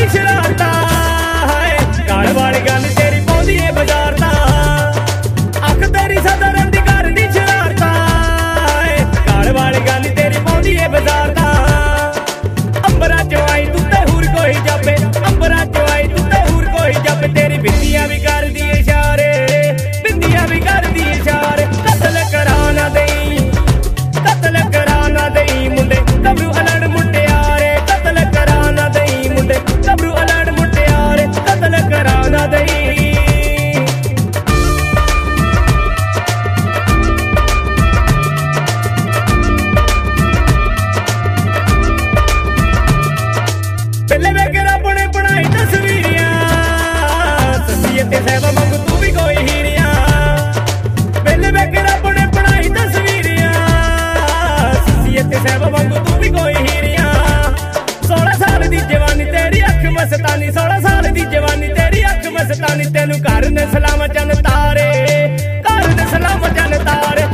दी शरारता है गाल वाली गल तेरी पौंदी है बाजार दा अख तेरी सदा रंदी कर दी शरारता है गाल वाली गल तेरी पौंदी है बाजार दा अंबरा चो आई तू ते हुर कोई जापे अंबरा चो आई तू ते हुर कोई जापे तेरी बिंदियां भी कर दी इशारे बिंदियां भी कर दी इशारे कत्ल कराना दई मुंडे कबरू अलड़ मुटियारे कत्ल कराना दई मुंडे कबरू अलड़ मुटियारे कत्ल कराना दई पहले वेख रब ने बनाई तस्वीरियां सस्सी ते सहबा मंग तू भी कोई हीरियां पहले वेख रब ने बनाई तस्वीरियां सस्सी ते सहबा मंग तू भी कोई हीरियां 16 साल दी जवानी तेरी अख मस्तानी 16 साल दी जवानी तेरी अख मस्तानी तेनू घर ने सलाम चन तारे घर ने सलाम चन तारे